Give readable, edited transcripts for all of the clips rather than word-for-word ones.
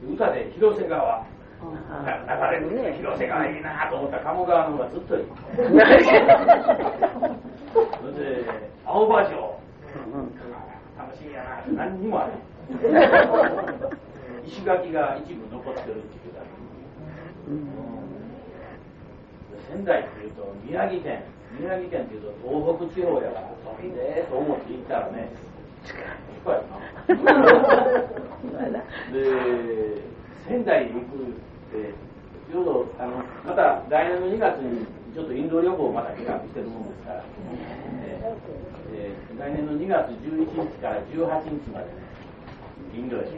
歌で広瀬川流れるね、広瀬川いいなと思ったら鴨川の方がずっといい。それで青葉城、楽しみやなって何にもある。石垣が一部残ってるっていうだけ。仙台っていうと宮城県っていうと東北地方やから遠いでと思って行ったらね、近いな。で仙台に行くってちょうどまた来年の2月にちょっとインド旅行をまた企画してるもんですから、来年の2月11日から18日までね、インドへ。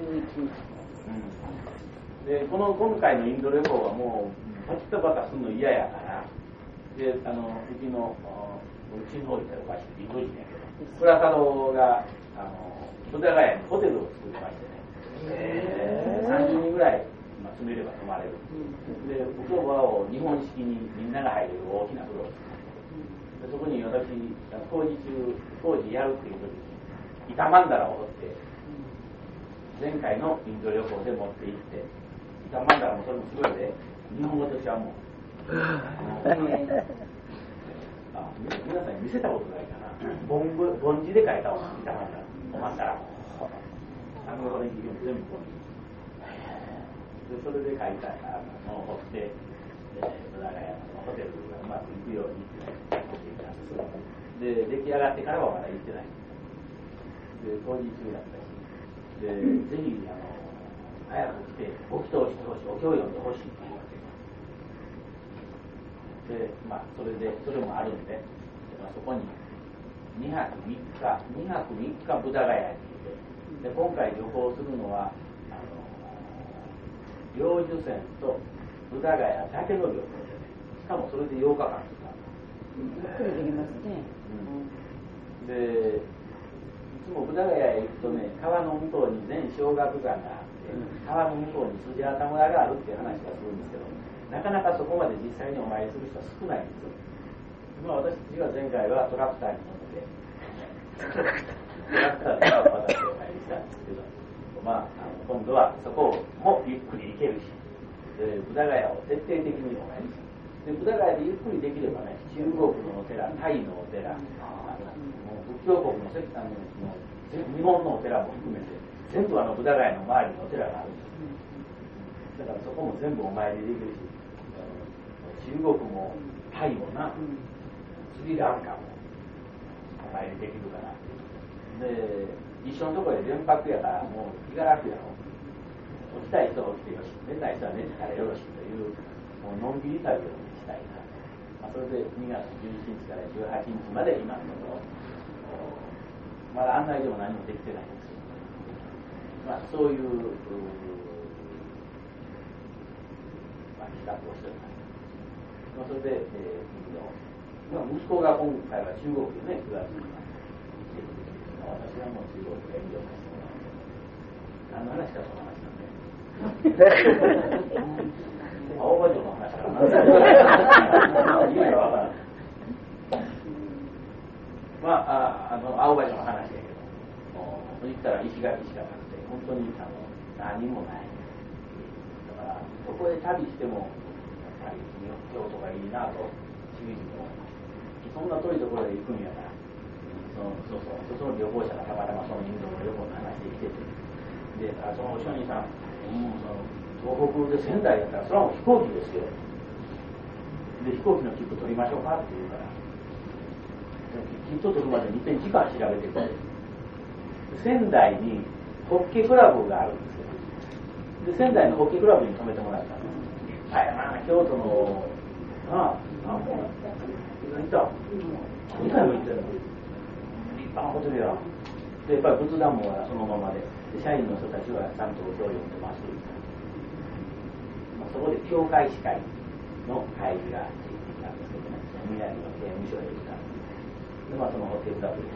で今回のインド旅行はもうパチッとバタするの嫌やから、でうちのうちの方でおかしいインド人やけど、プラサドが戸田ヶ谷にホテルを作りましてね、30人ぐらい詰めれば泊まれる。でお風呂場を日本式にみんなが入れる大きな風呂を作って、そこに私工事やるっていう時に板曼荼羅を彫って、前回のインド旅行で持って行って、板曼荼羅もそれもすごいで、日本語としてはもう皆さんに見せたことないかな。梵字で書いたわ、板曼荼羅もこれ全部梵字で、それで書いたのを彫って、戸田ヶ谷のホテルがうまくいくようにって持っていたんです。で出来上がってからはまだ行ってない。で工事中だったし、でぜひ早く来てご祈祷してほしい、お経を読んでほしいっていうわけで、それもあるんで、そこに2泊3日ブダガヤにいて、で今回旅行するのは領寿船とブダガヤだけの旅行でね、しかもそれで8日間とかゆっくりできますね。 でいつもブダガヤへ行くとね、川の向こうに全小学館があって、川の向こうにスジャータ村があるっていう話はするんですけど、なかなかそこまで実際にお参りする人は少ないんですよ。私たちは前回はトラクターに乗ってトラクターで私お参りしたんですけど、今度はそこもゆっくり行けるし、ブダガヤを徹底的にお参りする。でブダガヤでゆっくりできればね、中国のお寺、タイのお寺、仏教国の日本のお寺も含めて全部ブダガヤの周りにお寺があるんです。だからそこも全部お参りできるし、中国もタイもな、スリランカもお参りできるかな。で一緒のところで連泊やからもう気が楽やろ。起きたい人は起きてよし、寝たい人は寝てからよろしというもうのんびり旅をしたいな。それで2月11日から18日まで今のところまだ案内でも何もできてないんですけど、そういう、企画をしております。それで、息子が今回は中国でね、9月に私はもう中国で遠慮させてもらって、何の話かその話なんで。青葉城の話から意味がわからない。青葉城の話だけど、言ったら石垣しかなくて、本当に何もない。だからどこへ旅してもやっぱり京都がいいなとしみじみ思います。そんな遠いところへ行くんやから、その旅行者がたまたまそのインドの旅行の話で来てて、でその商人さん、東北で仙台だったらそれはもう飛行機ですよ。で飛行機の切符取りましょうかって言うから、切符取るまでに一遍時間調べてくれ。仙台にホッケークラブがあるんですよ。で仙台のホッケークラブに泊めてもらったんです。京都の行った2回も行ってるの。立派なホテルや。でやっぱり仏壇もそのままで、社員の人たちはちゃんとお経を読んでます。そこで教会司会の会議がついてきたんですけどね、宮城の刑務所へ行ったんです。でそのホテルだという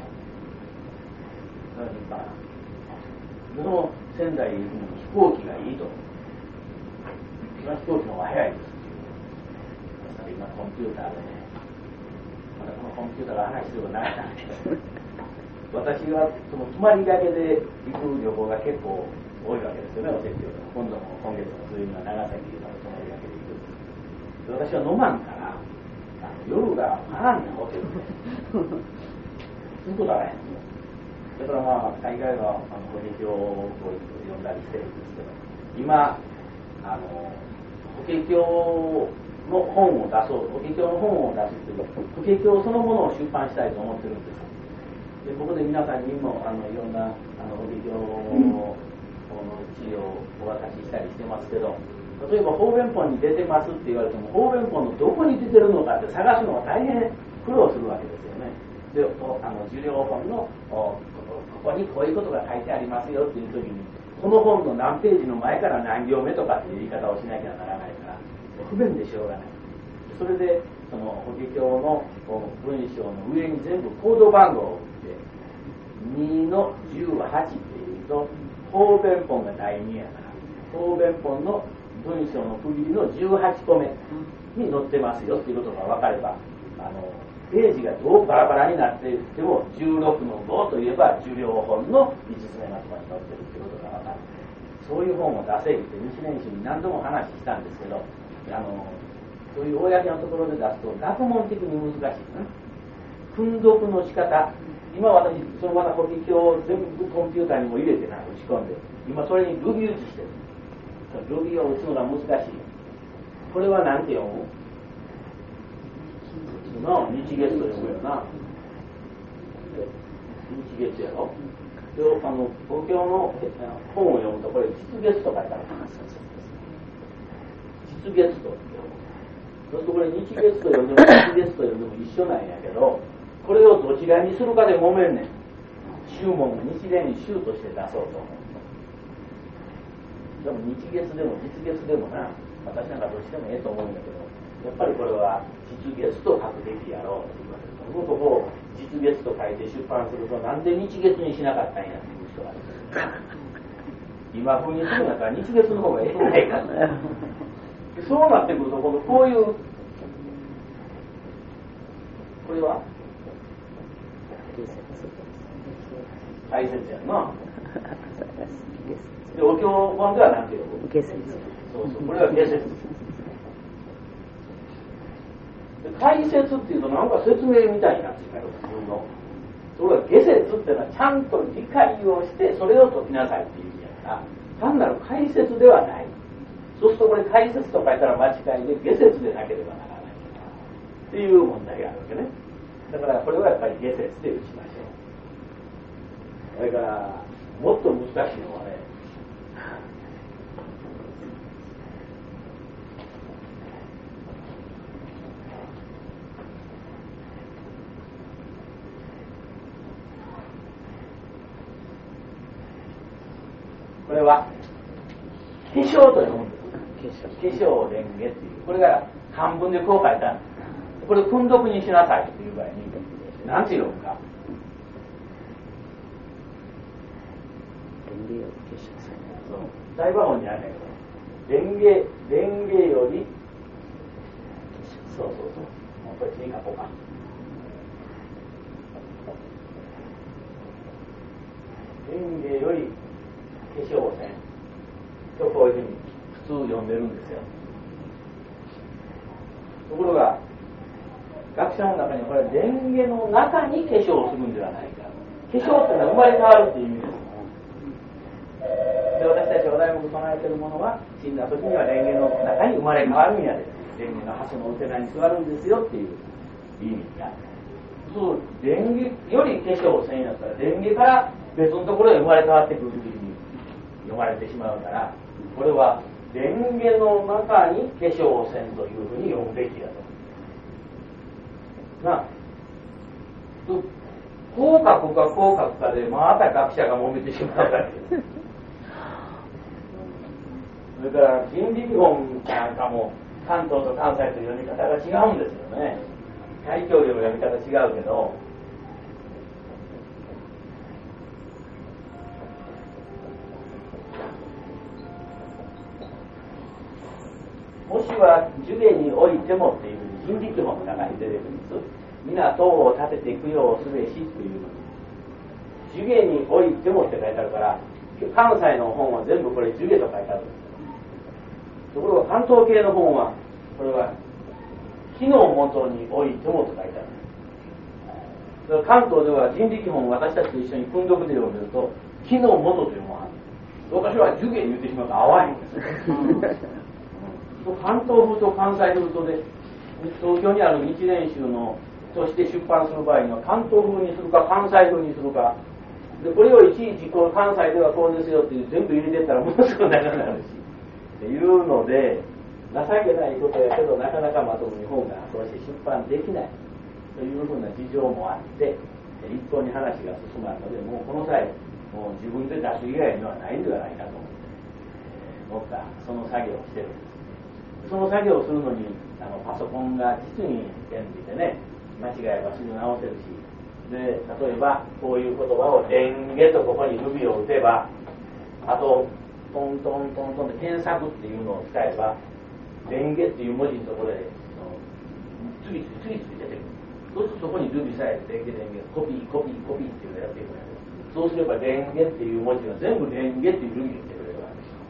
立派な。その仙台へ行くのに飛行機がいいと。飛行機の方が早いです。今コンピューターでね、まだこのコンピューターが話するようにならないけど、私はその泊まりだけで行く旅行が結構多いわけですよね、お説教でも。 今度も今月の末には長崎の泊まりがけで行くんです。私は飲まんから夜がパーンなホテルでそういうことはないんですよ。だからまあ大概は法華経を読んだりしてるんですけど、今法華経の本を出そう、法華経の本を出すという法華経そのものを出版したいと思ってるんです。でここで皆さんにもいろんな法華経の資料をお渡ししたりしてますけど、例えば方便本に出てますって言われても方便本のどこに出てるのかって探すのは大変苦労するわけですよね。で受領本のここにこういうことが書いてありますよっていう時にこの本の何ページの前から何行目とかっていう言い方をしなきゃならないから不便でしょうがない。それでその法華経の文章の上に全部コード番号を打って2の18っていうと方便本が第2やから方便本の文章の区切りの18個目に載ってますよっていうことが分かればページがどうバラバラになっていっても16の5といえば受領本の5つ目のところに載ってるっていうことが分かる。そういう本を出せって日蓮宗に何度も話したんですけどそういう公のところで出すと学問的に難しい、訓読の仕方今私そのまた法華経を全部コンピューターにも入れて打ち込んで今それにルビ打ちしてる。ルビを打つのが難しい。これは何て読むの日月と読むよな。日月やろ。で法華経の本を読むとこれ実月と書いてある。実月と読む。そうするとこれ日月と読んでも日月と読んでも一緒なんやけどこれをどちらにするかで揉めんねん。宗門が日蓮に宗として出そうと思う。でも日月でも実月でもな私なんかどっちでもええと思うんだけどやっぱりこれは実月と書くべきやろうと言われるとここを実月と書いて出版するとなんで日月にしなかったんやっていう人がいる。今風にするんだったら日月の方がええないかそうなってくるとこういうこれは大切やんな。でお経本では何ていうの？下説。そうそう、これは下説。解説っていうとなんか説明みたいになってきたよ自分の。それは下説っていうのはちゃんと理解をしてそれを解きなさいっていう意味やから単なる解説ではない。そうするとこれ解説と書いたら間違いで下説でなければならないっていう問題があるわけね。だからこれはやっぱり下説で打ちましょう。それからもっと難しいのはねこれは化粧と読むんです。化粧蓮華っていうこれが漢文でこう書いてある。これ訓読にしなさいっていう場合に何て読むか。大和本にあるんだけど蓮華よりそうこれ次書こうか。蓮華より化粧線とこういうふうに普通読んでるんですよ。ところが学者の中にはこれは蓮華の中に化粧をするんではないか。化粧っていうのは生まれ変わるっていう意味です。で私たちお題目唱えているものは死んだ時には蓮華の中に生まれ変わるんやで蓮華の蓮のお寺に座るんですよっていう意味がそう蓮華より化粧線やったら蓮華から別のところへ生まれ変わってくる時に読まれてしまうからこれは蓮華の中に化粧線というふうに読むべきだと。こう書くかこう書くかでまた学者が揉めてしまうわけです。それから人力本なんかも関東と関西と読み方が違うんですよね。大教領の読み方違うけどもしは寿下においてもっていうふうに人力本の中に出てくるんです。皆塔を立てていくようすべしっていう寿下においてもって書いてあるから化関西の本は全部これジュゲと書いてあるんですよ。ところが関東系の本はこれは木の元においてもと書いてある。関東では人力本を私たちと一緒に訓読で読んでると木の元というものがある。私はジュゲ言ってしまうと淡いんですよ。関東風と関西風とで東京にある日蓮宗のとして出版する場合には関東風にするか関西風にするかで、これをいちいちこう関西ではこうですよっていう全部入れてったらものすごく長くなるしっていうので情けないことやけどなかなかまともに本がそうして出版できないというふうな事情もあって一向に話が進まんのでもうこの際もう自分で出す以外にはないんではないかと思ったその作業をしてるんです。その作業をするのにパソコンが実に便利でね間違いはすぐ直せるしで例えばこういう言葉をレンゲとここにルビを打てばあとトントントントンで検索っていうのを使えばレンゲっていう文字のところで次々出てくる。そうするとそこにルビさえレンゲコピーコピーコピーっていうのをやっていくんだけどそうすればレンゲっていう文字が全部レンゲっていうルビにしてくれるわ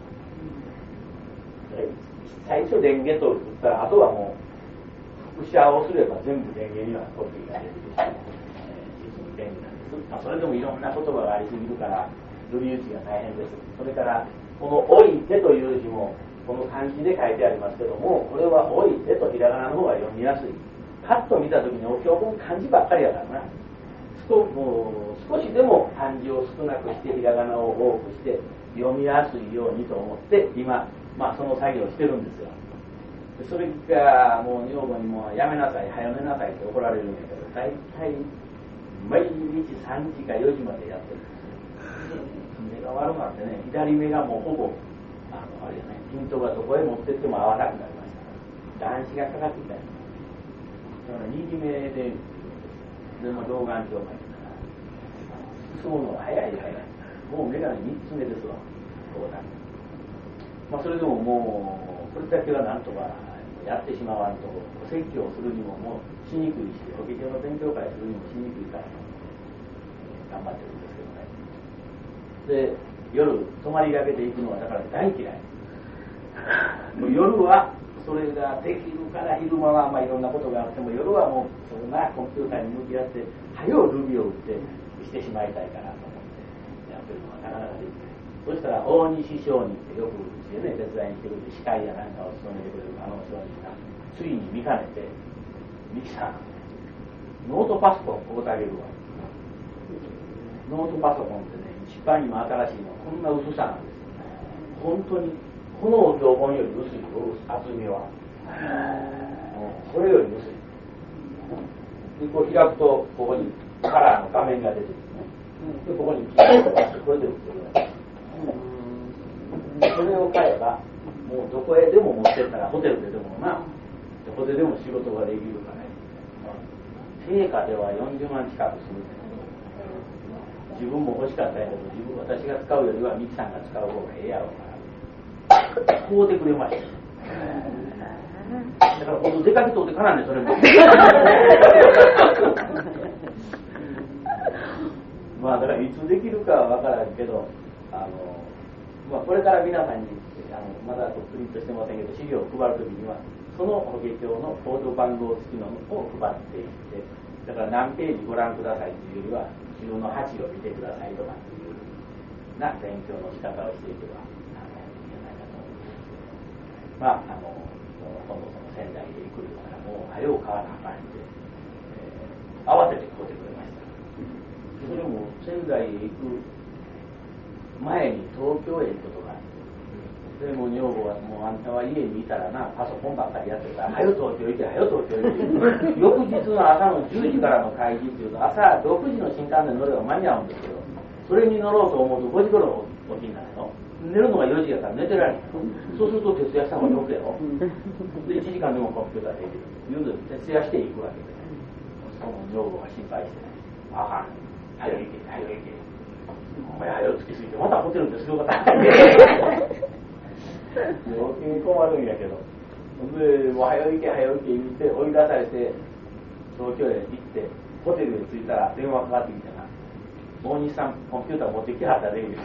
けですよ。最初レンゲと打ったらあとはもう複写をすれば全部レンゲにはコピーができるし便利なんです。それでもいろんな言葉がありすぎるからルビ打ちが大変です。それからこのおいてという字もこの漢字で書いてありますけどもこれはおいてとひらがなの方が読みやすい。パッと見た時にお経本漢字ばっかりやからなもう少しでも漢字を少なくしてひらがなを多くして読みやすいようにと思って今、その作業をしてるんですよ。それがもう女房にもやめなさい早めなさいって怒られるんだけど大体毎日3時か4時までやってるんですよ。目が悪くなってね左目がもうほぼあれじゃないピントがどこへ持ってっても合わなくなりましたから乱視がかかってきたりだから右目で老眼鏡が進むのが早いもう目が3つ目ですわそうだ、それでももうこれだけはなんとかやってしまわんとお説教をするにももうしにくいしお経の勉強会するにもしにくいから頑張ってるんですけどね。で夜泊まりがけていくのはだから大嫌いもう夜はそれができるから昼間はいろんなことがあっても夜はもうそんなコンピューターに向き合って早うルビを打ってしてしまいたいかなと思ってやってるのはなかなかできない。そしたら大西商人ってよくうちでね手伝いに来てくれて司会やなんかを務めてくれる商人がついに見かねてミキさんノートパソコンこうてあげるわ。ノートパソコンってね一番今新しいのこんな薄さなんですよ。本当にこのお経本より薄い厚みはこれより薄いでこう開くとここにカラーの画面が出てくるねでここにピッと出してこれで売ってるわけそれを買えばもうどこへでも持ってったらホテルででもどこででも仕事ができるからね定価では40万近くする自分も欲しかったけど私が使うよりはミキさんが使う方がええやろうからこうてくれました。だから今度出かけとってかなんねそれもだからいつできるかは分からんけどこれから皆さんにまだプリントしてませんけど資料を配るときにはその法華経のコード番号付きのを配っていってだから何ページご覧くださいというよりは中の8を見てくださいとかっていうな勉強の仕方をしていけば今度その仙台へ行くからもう早う買わなあかんで、慌てて買うてくれました。それも仙台へ行く前に東京へ行くことがあってでも女房はもうあんたは家にいたらなパソコンばっかりやってるから早う東京行け早う東京行け翌日の朝の10時からの会議っていうと朝6時の新幹線乗れば間に合うんですけどそれに乗ろうと思うと5時頃起きになるの寝るのが4時やから寝てられないそうすると徹夜した方がよくやろで1時間でもコンピューターできるいうので徹夜していくわけでその女房が心配してあかん早いけ早いけお前早うつきすぎてまたホテルでするかった余計に困るんやけどでもう早いけ早いけ言って追い出されて東京へ行ってホテルへ着いたら電話かかってきてな大西さんコンピューター持ってきはったでいい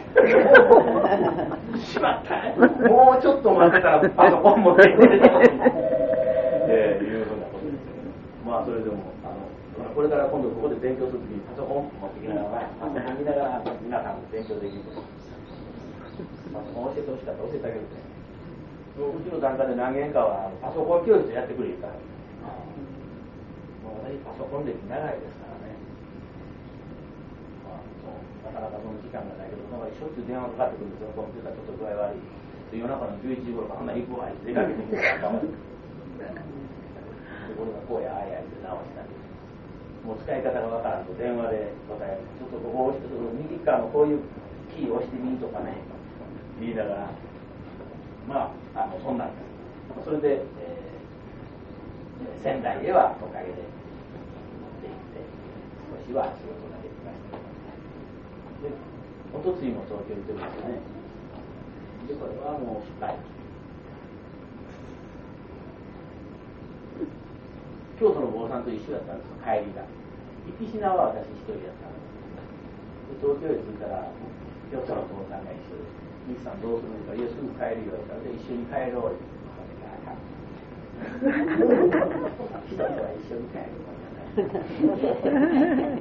しまったね、もうちょっと待ってたらパソコン持ってきていうふうなことですけど、まあそれでもこれから今度ここで勉強するときにパソコン持ってきながら、パソコン見ながら皆さん勉強できるとパソコン教えてほしかったら教えてあげるね。うちの段階で何件かはパソコン教室やってくれたら、もう私パソコン歴長いですからね、なかなかその時間がないけど、なんかしょっちゅう電話かかってくるんですよ。コンピューターちょっと具合悪い。夜中の11時頃からあんな行くわって出かけてみてたら、これがこうやああやって直したり、もう使い方がわからんと電話で答える。ちょっとここ押して、右側のこういうキーを押してみとかね、言いながら、まあそんなんです。それで、仙台へはおかげで持って行って、少しは仕事ができました。で、おとついも東京行ってるんですよね。で、これはもう失敗。京都の坊さんと一緒だったんですよ、帰りが。行きしなは私一人だったんです。で、東京へ着いたら、京都の坊さんが一緒で、西さんどうするんですか、いや、すぐ帰るよって言ったら、一緒に帰ろうって。一人は一緒に帰るもんじゃない。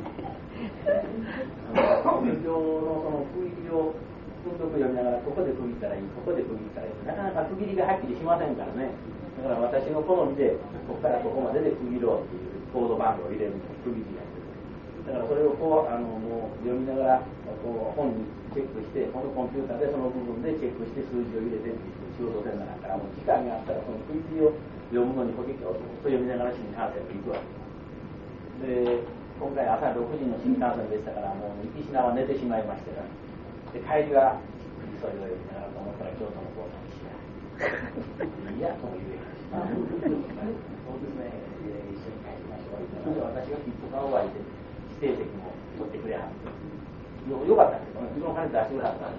勉強のその区切りを文読読みながらここで区切ったらいい、ここで区切ったらいい、なかなか区切りがはっきりしませんからね。だから私の好みでここからここまでで区切ろうっていうコード番号を入れる区切りがある。だからそれをこうもう読みながらこう本にチェックして、このコンピューターでその部分でチェックして数字を入れてっていう仕事せんなから、もう時間があったらその区切りを読むのにこけてを読みながら新幹線に行くわけです。で、今回朝6時の新幹線でしたから、もう行きしなは寝てしまいましてね。で、帰りは急いで読みながらと思ったら京都の坊さんにしない。いや、とも言えないし。そうですね、一緒に帰りましょう。私が切符が終わりで指定席も取ってくれはって。よかったけどね、その金出してくれはったん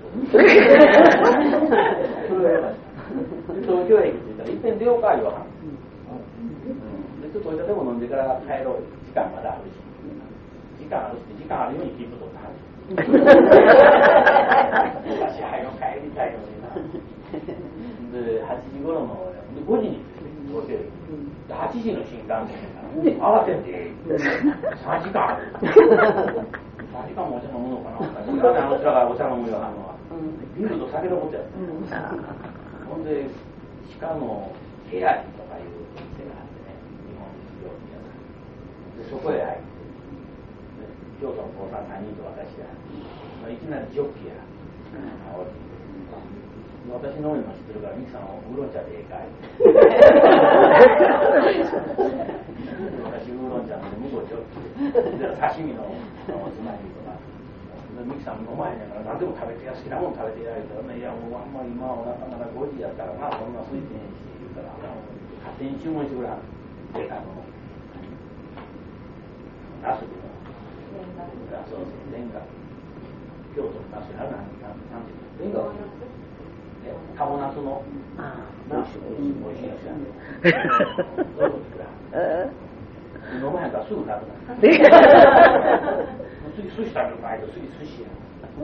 ですそれはよかった。東京駅着いたら一遍出ようか言わはん。ちょっとお茶でも飲んでから帰ろう。時間まだあるし。時間あるように切符取ったはず。私早く帰りたいのにな。で、8時頃の、5時に東京駅。8時の新幹線から慌てて3時間ある。3時間もお茶飲むのかな。いらないあの人らがお茶飲むようなのは。ビールと酒のことやった。ほんで、しかも部屋とかいう店があってね、日本料理屋さんで、そこへ入って京都の坊さん3人と私が、いきなりジョッキや私飲むの知ってるから、ミキさんウーロン茶でええかい私ウーロン茶飲んで向こうジョッキで刺身のおつまみとか、ミキさん飲まへんやから何でも食べてや、好きなもん食べてやるからね。いやもうあんまり今お腹まだ5時やったらな、そんな空いてへんし言うから勝手に注文してくれはん。でナスでもそうそうレンガ京都のナスやなんていうレンガはカモナスのおいしいやつやんでそういうことくれはん。飲まへんからすぐなくなる次寿司食べる前と次寿司や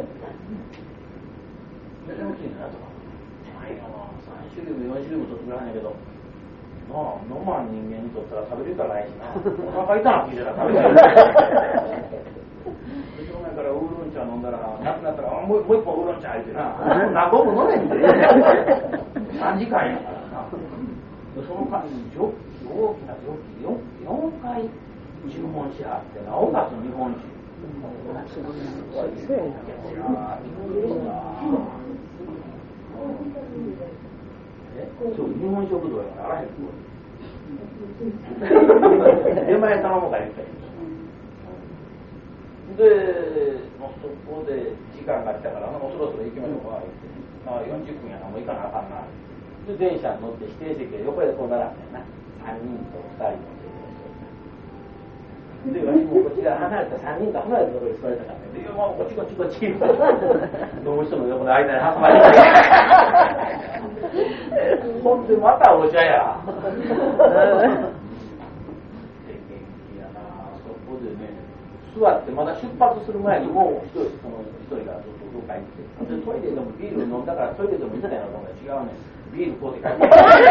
でも気になるとか3種類も4種類も取ってくれはんやけど飲まん人間にとったら食べれたらないしなお腹痛なってきてたら食べれないしょうがないからウーロン茶飲んだらなくなったらもう一本ウーロン茶入ってな何本も飲めんで3時間やからなその間に大きなジョッキ4回注文しはってなおかつ日本酒すごいですね。そう日本食堂やからあらへん出前頼もうか言ったりでそこで時間が来たからもうそろそろ行きましょうか言って40分やなもう行かなあかんなで電車に乗って指定席で横でこう並んでな3人と2人ので、私もこっちが離れた3人と離れたところに座れたからね。で、こっちこっちこっち。飲む人の横の間に挟まれて。ほんでまたお茶や。元気やな。そこでね、 座ってまだ出発する前にもう一人がずっとどっかに来て、でトイレでもビール飲んだからトイレでも行ったよなと思ったら違うね、ビールこうって書いて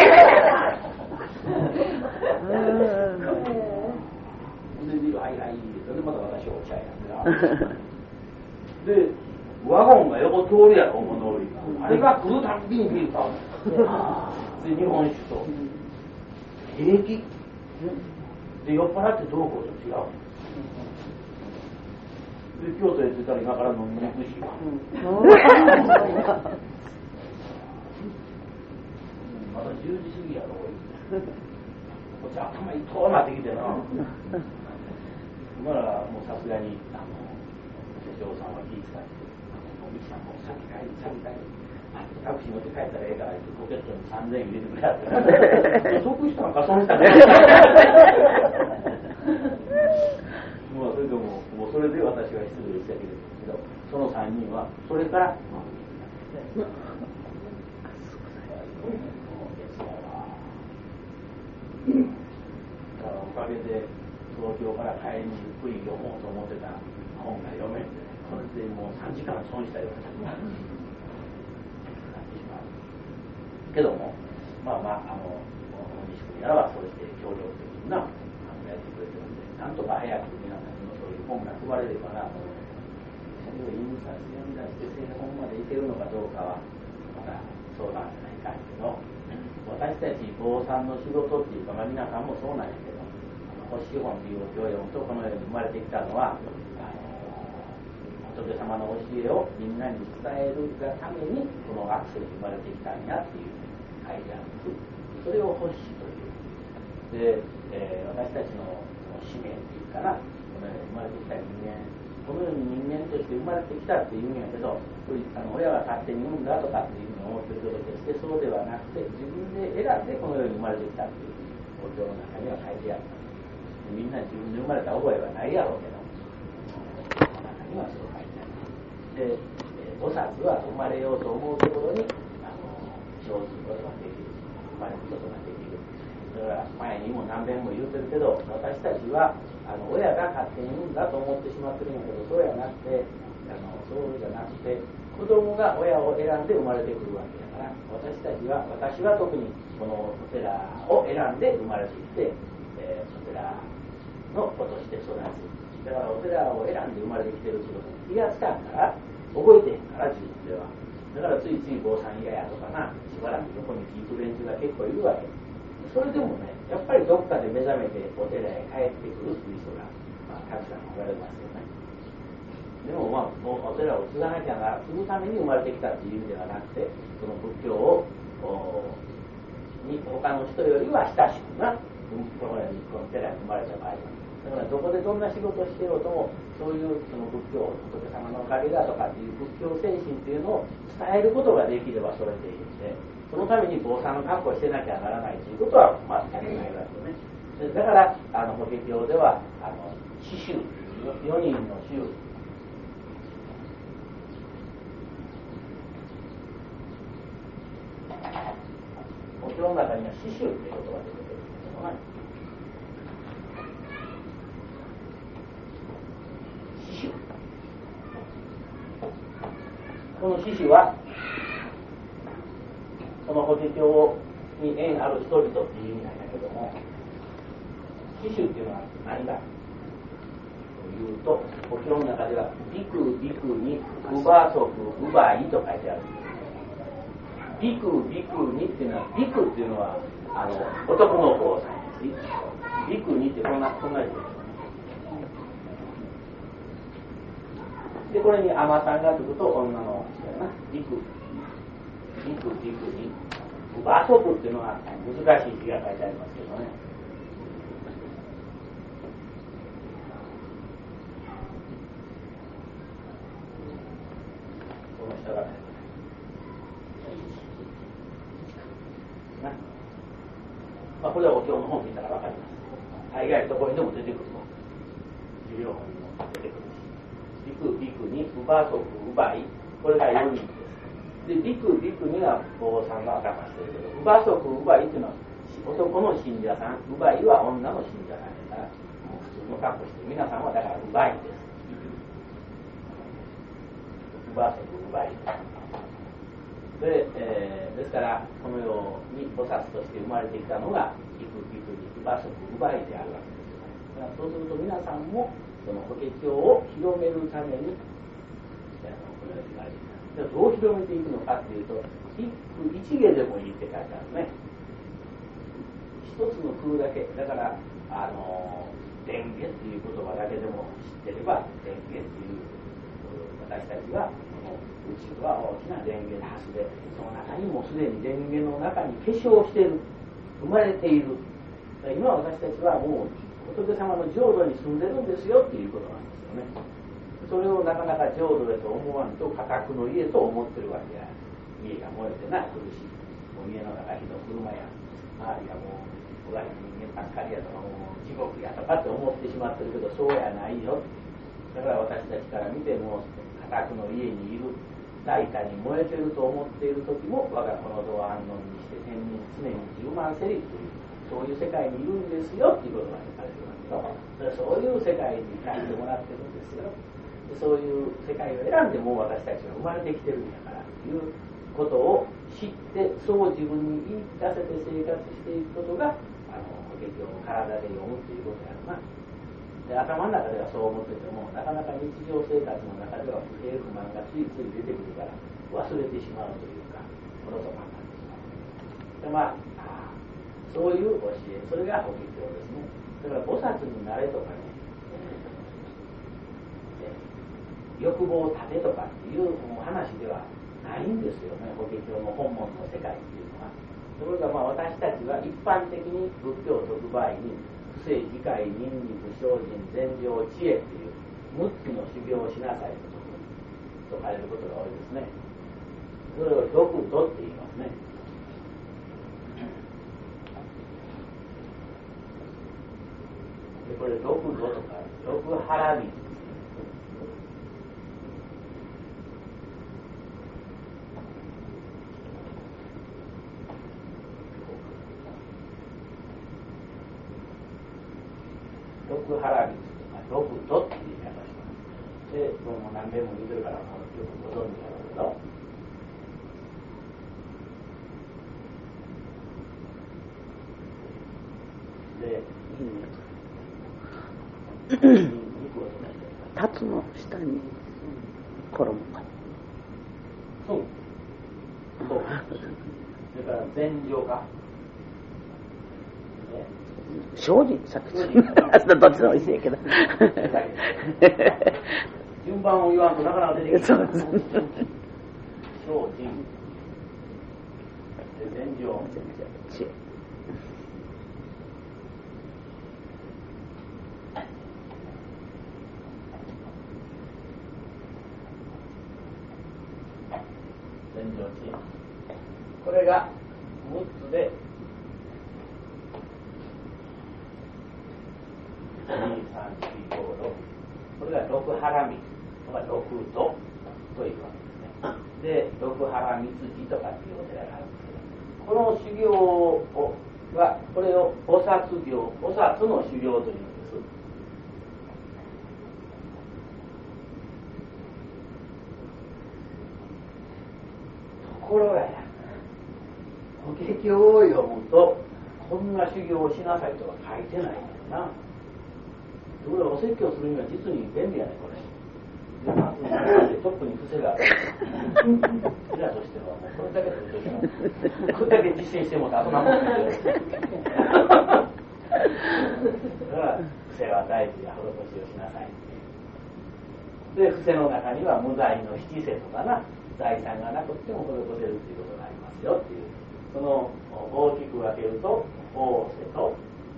でビールはいはいでまた私お茶やでワゴンが横通るやろ、物売りがあれが来るたびにビール買うで日本酒と平気で酔っ払ってどうこうと違うで京都へ着いたら今から飲みに行くしまだ10時過ぎやろこっち頭痛なってきてな今ならもうさすがに社長さんは気遣っておみきさんもう先帰りタクシー乗って帰ったらええからポケットに3000円入れてくれやって即したんか損したんかまあそれでもうそれで私は失礼したけどその3人はそれからおかげで東京から帰りにゆっくり読もうと思ってた本が読めてそれでもう3時間損したようなけどもまあ西君やらはそうして協力的なやってくれてるんでなんとか早く皆さんにもそういう本が配れればなと思って印刷読み出して製本までいけるのかどうかはまだ相談じゃないかけど私たち坊さんの仕事っていうか、皆さんもそうなんやけど星本というお経を読むとこのように生まれてきたのは仏様の教えをみんなに伝えるがためにこのアクセルに生まれてきたんやっていう書いてあるんです。それを星というで、私たちの使命っていうかなこの生まれてきた人間このように人間として生まれてきたっていうんやけど親が勝手に産んだとかっていうふうに思ってるけど決してそうではなくて自分で選んでこのように生まれてきたっていうお経の中には書いてあるみんな自分で生まれた覚えはないやろうけどこの中にはそう書いてあるで、菩薩は生まれようと思うところに生ずることができる生まれることができるだから前にも何遍も言うてるけど私たちは親が勝手に産んだと思ってしまってるんやけどそうじゃなくて子供が親を選んで生まれてくるわけだから私は特にこのお寺を選んで生まれてきて、お寺の子として育つだからお寺を選んで生まれてきてるってことに気がつかんから覚えてへんから自分ではだからついつい坊さん嫌やとかなしばらく横に聞く連中が結構いるわけそれでもねやっぱりどっかで目覚めてお寺へ帰ってくるっていう人が、たくさんおられますよねでももうお寺を継がなきゃな継ぐために生まれてきたっていう意味ではなくてその仏教をに他の人よりは親しくなこの寺に生まれた場合だからどこでどんな仕事をしてようともそういうその仏教仏様のおかげだとかっていう仏教精神っていうのを伝えることができればそれでいいんでそのために坊さんの格好をしてなきゃならないということは全くないわけよねだから法華経では四宗4人の宗お経の中には四宗という言葉が出てくるんですよね四宗この四宗はその法華経に縁ある人々っていう意味なんだけども四宗っていうのは何かというと法華経の中ではビクビクにウバソクウバイと書いてあるビクビクにっていうのはビクっていうのは男の方さんですビクにってこんな字でこれに尼さんがつくと女の人やなビクビクビクにウバソクっていうのは難しい字が書いてありますけどねこの下がこれはお経の本見たら分かります大概どこにでも出てくるの授業本にも出てくるしビクビクにウバソクウバイこれが4人ですでビクビクには坊さんが頭してるけどウバソクウバイっていうのは男の信者さんウバイは女の信者さんだからもう普通の格好して皆さんはだからウバイです馬足奪いで、ですからこのように菩薩として生まれてきたのが幾馬足奪いであるわけですよね。そうすると皆さんもその法華経を広めるためにこのように言われていた。どう広めていくのかというと、一句一下でもいいって書いてあるね。一つの空だけだから、蓮華っていう言葉だけでも知ってれば、蓮華っていう私たちはこの宇宙は大きな蓮華の蓮で、その中にもすでに蓮華の中に化粧している、生まれている。今私たちはもう仏様の浄土に住んでるんですよっていうことなんですよね。それをなかなか浄土へと思わんと、家宅の家と思ってるわけや。家が燃えてな苦しい。もう家の中火の車や、周りがもう人間ばっかりやとか、もう地獄やとかって思ってしまってるけど、そうやないよ。だから私たちから見ても、家宅の家にいる大火に燃えてると思っている時も、我がこの道安穏にして天に常に10万セリという、そういう世界にいるんですよっていうことが書かれてるわけよ。そういう世界に書いてもらってるんですよ。そういう世界を選んでも私たちは生まれてきてるんだからということを知って、そう自分に言い聞かせて生活していくことが法華経を体で読むということやるな。で、頭の中ではそう思ってても、なかなか日常生活の中では不平不満がついつい出てくるから忘れてしまうというか、おろそかになってしまう。で、そういう教え、それが法華経ですね。だから菩薩になれとかね、欲望を立てとかっていう話ではないんですよね、法華経の本物の世界っていうのは。ところが私たちは一般的に仏教を説く場合に、不正、自戒、忍力、精進、禅定、知恵っていう6つの修行をしなさいと書かれることが多いですね。それを六度って言いますね。でこれ六度とか六腹道。六腹道とか六度って言い方します。で、もう何遍も見てるからもうよくご存知だろうけど、で、 タツの下に衣が。 そう。そう。それから禅定か。 精進さっきどっちでもいいけど。 順番を言わんとなかなか出てきて。 そうです。 精進。禅定。 知恵。 これが6つで2、3、4、5、6、これが六腹密とか六度というわけですね。で、六腹密寺とかっていうお寺があるんですけど、この修行はこれを菩薩行、菩薩の修行というんです。ところがや、法華経を読むとこんな修行をしなさいとは書いてないんだよな。ところがお説教するには実に便利やねこれ。でトップに癖がある。じゃとしてはもうこれだけでこれだけ実践してもあと何もないよ。だから癖は大事や施しをしなさい。で癖の中には無罪の七世とかな。財産がなくても施せるということがありますよっていう、その大きく分けると法世と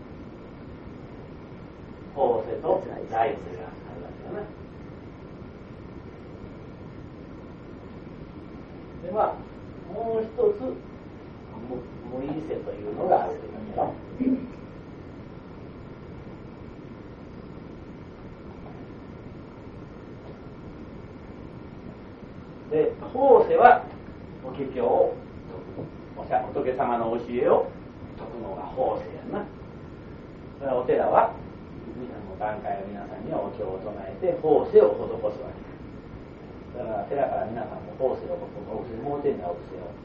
財世があるわけだな。でもう一つ無為世というのがあるわけだよ。で、法世は法華経を説く、仏様の教えを説くのが法世やな。だからお寺は段階を皆さんにはお経を唱えて法世を施すわけだから寺から皆さんも法政をお布施もうてんなお布施を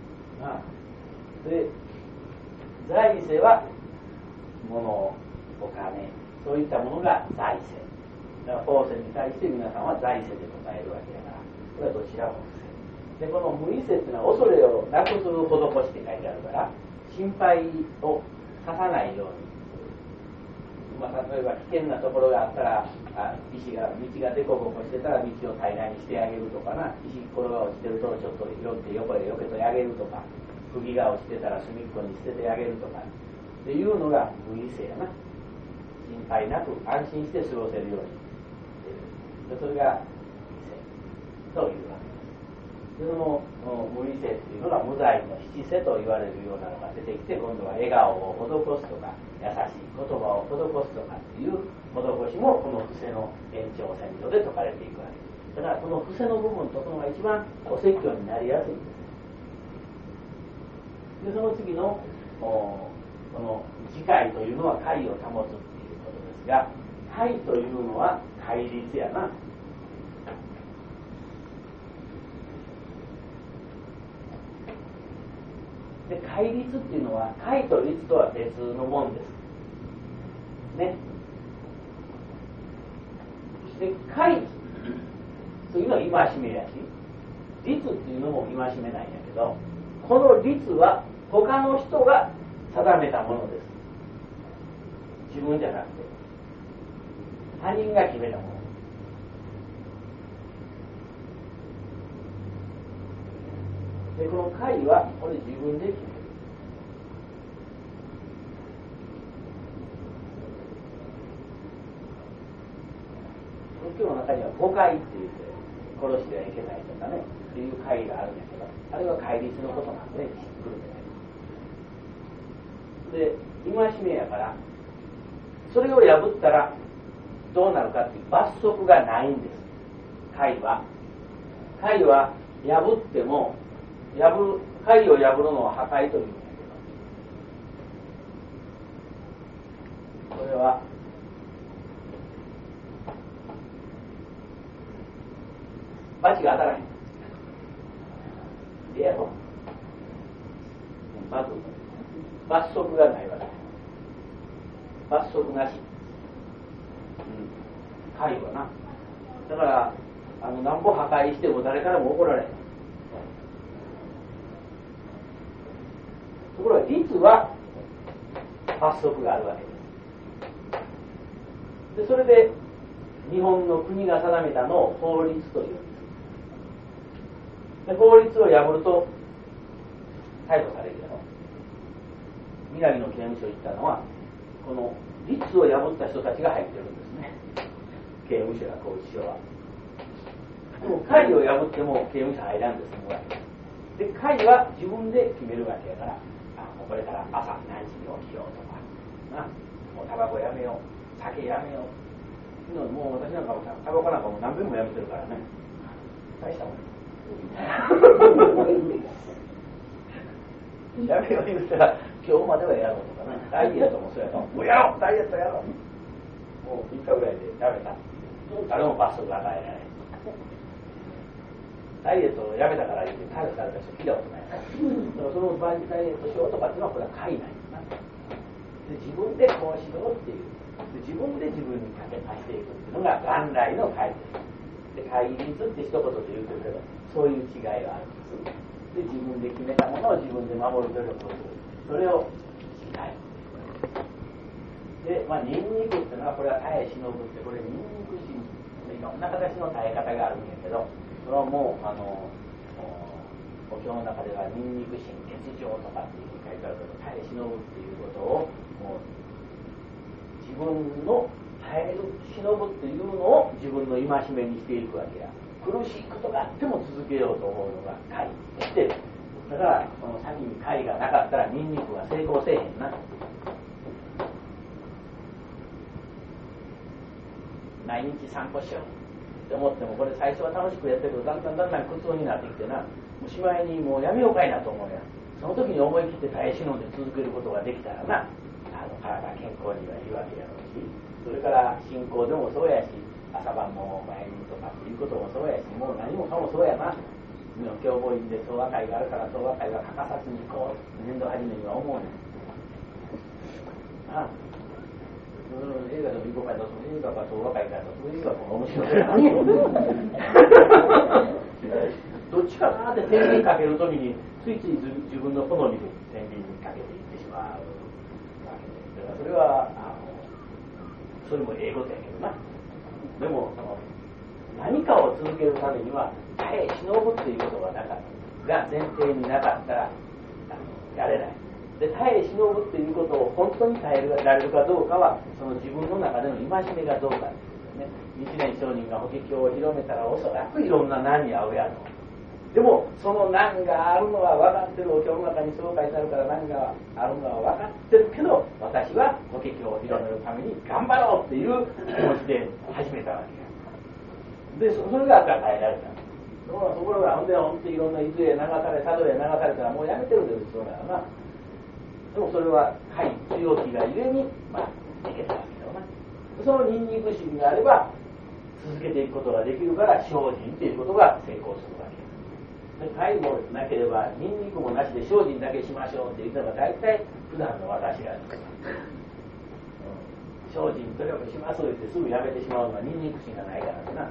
で財政は物お金そういったものが財政だから法政に対して皆さんは財政で答えるわけだからこれはどちらも不正でこの無為性っていうのは恐れをなくする施しって書いてあるから心配をささないように例えば危険なところがあったら道が凸凹してたら道を平らにしてあげるとかな石ころが落ちてるとちょっと拾って横へよけてあげるとか釘が落ちてたら隅っこに捨ててあげるとかっていうのが無為性やな心配なく安心して過ごせるようにでそれが無為性というわけですでその無為性っていうのが無罪の七世と言われるようなのが出てきて今度は笑顔を施すとか優しい言葉を施すとかっていう施しもこの伏せの延長線上で説かれていくわけですだからこの伏せの部分とこのが一番お説教になりやすいんですでその次のこの自戒というのは戒を保つっていうことですが戒というのは戒律やなで戒律っていうのは戒と律とは別のもんですねで戒というのは戒めやし律っていうのも戒めなんやけどこの律は他の人が定めたものです自分じゃなくて他人が決めたものでこの戒はこれ自分で決める仏教の中には五戒って言って殺してはいけないとかねっていう戒があるんだけどあれは戒律のことなんで知ってくるんで戒めやからそれを破ったらどうなるかっていう罰則がないんです戒は破っても戒を破るのは破壊というんだけどこれは罰が当たらへんでやろまず罰則がないわけ罰則なし戒はなだからなんぼ破壊しても誰からも怒られないところが律は罰則があるわけですでそれで日本の国が定めたのを法律というんですで法律を破ると逮捕されるやろ宮城の刑務所行ったのはこの律を破った人たちが入ってるんですね刑務所や拘置所はでも戒を破っても刑務所入らんで済むわけですで戒は自分で決めるわけやからこれから朝何時に起きようとかもうタバコやめよう酒やめようもう私なんかもタバコなんかもう何遍もやめてるからね大したもんやめよう言うたら今日まではやろうとかねダイエットもそうやろもうやろうダイエットやろうもう3日ぐらいでやめた誰も罰則が与えられないダイエットをやめたから言って逮捕された人聞いたことないだからその場にダイエットしようとかっていうのはこれは戒なんですなで自分でこうしようっていうで自分で自分にかけ足していくっていうのが元来の戒ですで戒律って一言で言うけどそういう違いがあるんですで自分で決めたものを自分で守る努力をするそれをしないでニンニクっていうのはこれは耐え忍ぶってこれニンニク心いろんな形の耐え方があるんやけどそれはもうお経の中ではニンニク心欠場とかっていうふうに書いてあるけど耐え忍ぶっていうことをもう自分の耐える忍ぶっていうのを自分の戒めにしていくわけや苦しいことがあっても続けようと思うのが戒としてだからその先に戒がなかったらニンニクは成功せえへんな毎日散歩しようって思ってもこれ最初は楽しくやってるけどだんだん苦痛になってきてなもうしまいにもうやめようかいなと思うやその時に思い切って耐え忍んで続けることができたらな体健康にはいいわけやろうしそれから信仰でもそうやし朝晩の前にとかっていうこともそうやし、もう何もかもそうやな。教母院で総和会があるから総和会は欠かさずにこう年度初めには思うねん。ああ、映画でも行こうかと、映画か総和会かと、映画も面白いな。どっちかなって天秤かけるときについつい自分の好みで天秤にかけていってしまうわけで、だからそれはそれも英語だけどな。でも何かを続けるためには耐え忍ぶっていうことがなかったが前提になかったらやれない。で耐え忍ぶっていうことを本当に耐えられるかどうかはその自分の中での戒めがどうかですね。日蓮上人が法華経を広めたらおそらくいろんな難に遭うやろう。でもその難があるのは分かってる。お経の中に紹介されたら難があるのは分かってるけど、私は法華経を広めるために頑張ろうっていう気持ちで始めたわけや。でそれが与えられた。ところがほんでいろんな伊豆へ流され佐渡へ流されたらもうやめてるんですそうだよな。でもそれははい強気がゆえにいけたわけだよな。そのニンニク心があれば続けていくことができるから精進っていうことが成功するわけ。介護なければニンニクもなしで精進だけしましょうって言ったら大体普段の私が精進努力しますと言ってすぐやめてしまうのはニンニク心がないからな。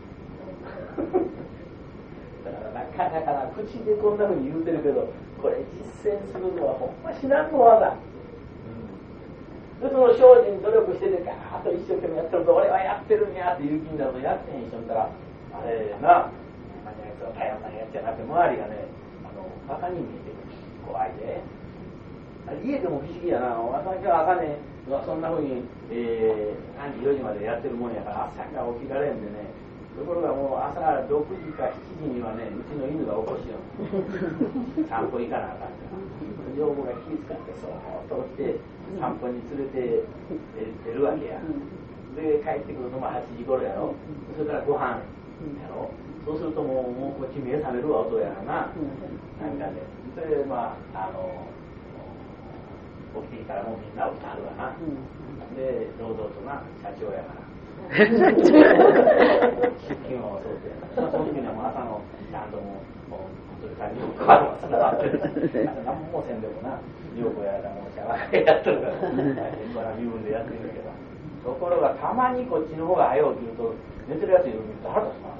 だからなかなか口でこんなふうに言うてるけどこれ実践するのはほんま至難の技。でその精進努力しててガーッと一生懸命やってると俺はやってるんやっていう気になるとやってへん人ったらあれな頼らないやつじゃなくて周りがねバカに見えてくる。怖いで。家でも不思議やな。私は朝ねそんなふうに、3時4時までやってるもんやから朝から起きられんでね。ところがもう朝6時か7時にはねうちの犬が起こしよう散歩行かなあかんから女房が気遣ってそーっと起きて散歩に連れて出るわけや。で帰ってくるのも8時頃やろ。それからご飯やろ。そうするともうこっち目覚めるわ音やな、なんかでそれで起きてきたらもうみんな起きてはるわな、で堂々とな社長やから出勤はそうでその時にはもう朝のちゃんともうそれから2個あるわそれは何もせんでもな2個やらもうシャワーやってるから現場の身分でやってるけどところがたまにこっちの方が早起きると寝てるやついるの見ると腹立つな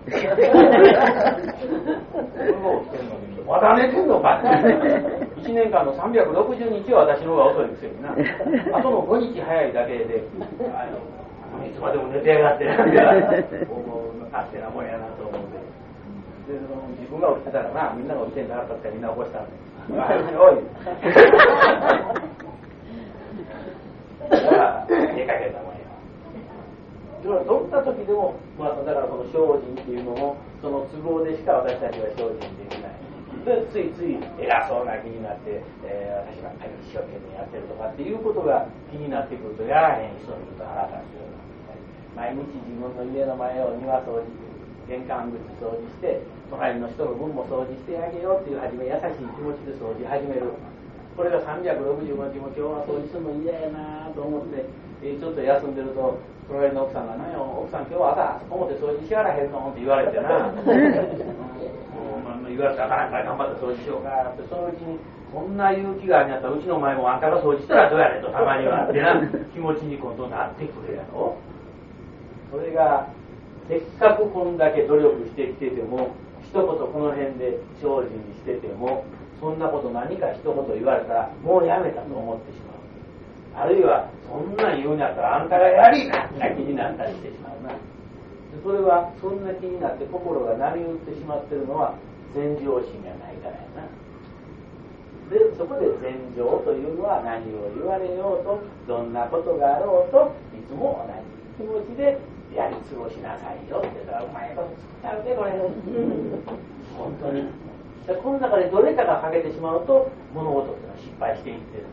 まだ寝てんのかって1年間の360日は私の方が遅いくせになあとの5日早いだけでいつまでも寝てやがって勝手なもんやなと思ってで自分が起きてたらなみんなが起きてんだからってみんな起こしたんでおいだから出かけたもんや。どんな時でも、だからこの精進っていうのもその都合でしか私たちは精進できないでついつい偉そうな気になって、私ばっかり一生懸命やってるとかっていうことが気になってくるとやらへん人に言うと腹立つような毎日自分の家の前を庭掃除玄関口掃除して隣の人の分も掃除してあげようっていう初め優しい気持ちで掃除始める。これが365日も今日は掃除するの嫌やなと思って、ちょっと休んでると隣の奥さんが「何よ奥さん今日は朝表掃除しやらへんの?」って言われてな言われてあかんから頑張って掃除しようかってそのうちにこんな勇気があるんやったらうちの前もあんたが掃除したらどうやねんとたまにはってな気持ちに今度なってくるやろ。それがせっかくこんだけ努力してきてても一言この辺で精進しててもそんなこと何か一言言われたらもうやめたと思ってしまう。あるいはそんなん言うんやったらあんたがやりなって気になったりしてしまうな。それはそんな気になって心が波打ってしまってるのは禅情心がないからやな。でそこで禅情というのは何を言われようとどんなことがあろうといつも同じ気持ちでやり過ごしなさいよって言ったらうまいこと作ってあるねこれ本当に。この中でどれかが欠けてしまうと物事っていうのは失敗していってる。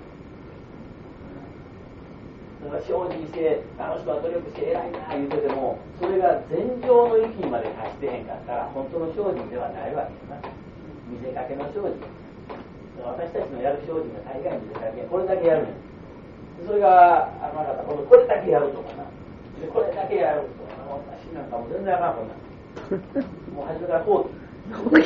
だから精進してあの人は努力して偉いな言うててもそれが禅情の域にまで達してへんかったら本当の精進ではないわけやな。見せかけの精進。私たちのやる精進が大概見せかけこれだけやるねん。それがこれだけやるとかなでこれだけやると私なんかも全然あかんこんなんもう初めからこう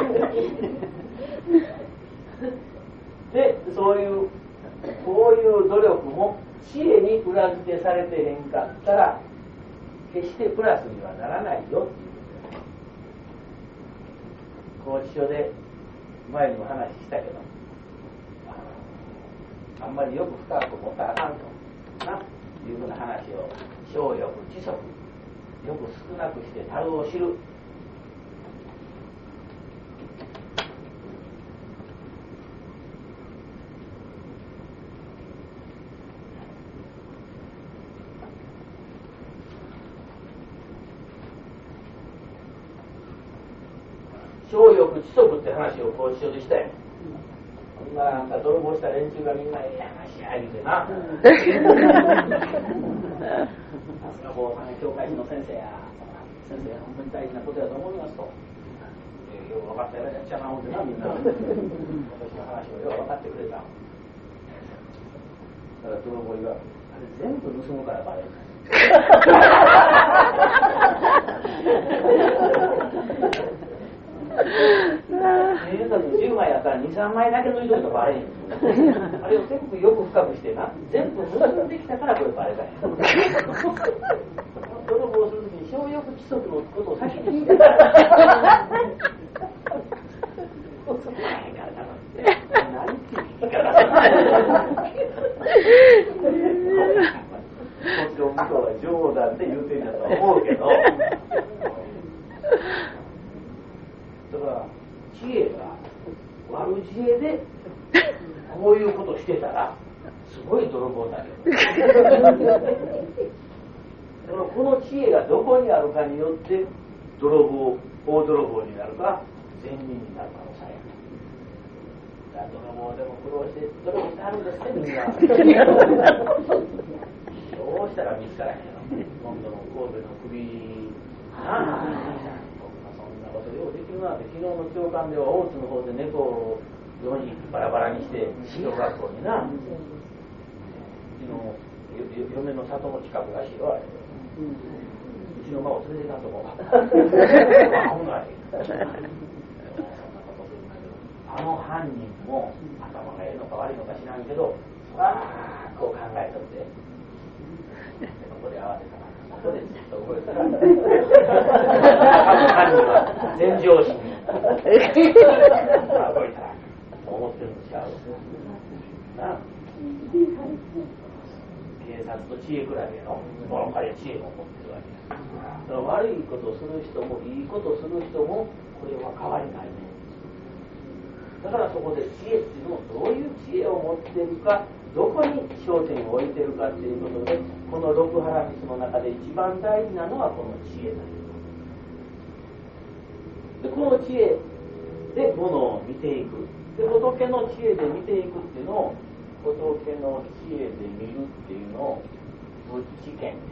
でそういう努力も知恵に裏付けされてへんかったら決してプラスにはならないよっていう拘置所で前にも話したけどあんまりよく深く持ったらあかんとないうふうな話を小欲知足よく少なくして樽を知る小欲知足って話を拘置所でしたよ。なんか泥棒した連中がみんなええ話や言うてな。さすが坊さん教会の先生や。先生本当に大事なことやと思いますと。よう分かったやらやっちゃな思ってなみんな。私の話をよう分かってくれた。だから泥棒があれ全部盗むからバレる。10枚やったら 2,3 枚だけ抜いとくとバレへんあれを全部よく深くしてな全部盗んできたからこれバレたんや泥棒するときに小欲知足のことを先に言ってた何って言うからもちろん向こうは冗談で言うてんだと思うけどだから知恵が悪知恵でこういうことしてたらすごい泥棒だけどこの知恵がどこにあるかによって大泥棒になるか善人になるかの差や泥棒でも苦労して泥棒してあるんですねみんなどうしたら見つからへんやろ今度の神戸の首そんなことようできるなって昨日の教官では大津の方で猫を4人バラバラにして小学校になうちの嫁の里の近くらしいわうちの孫を連れてたとこ危ないあの犯人も頭がええのか悪いのか知らんけどこう考えとってここで合わせたらここでずっと動いたら犯人は全上心に動いたら思ってるんちゃうな警察と知恵比べのこの彼は知恵を持ってるわけだから悪いことをする人もいいことをする人もこれは変わりないねだからそこで知恵っていうのをどういう知恵を持っているかどこに焦点を置いているかということでこの六波羅蜜の中で一番大事なのはこの知恵だでこの知恵でものを見ていくで仏の知恵で見ていくっていうのを仏の知恵で見るっていうのを仏知見っていう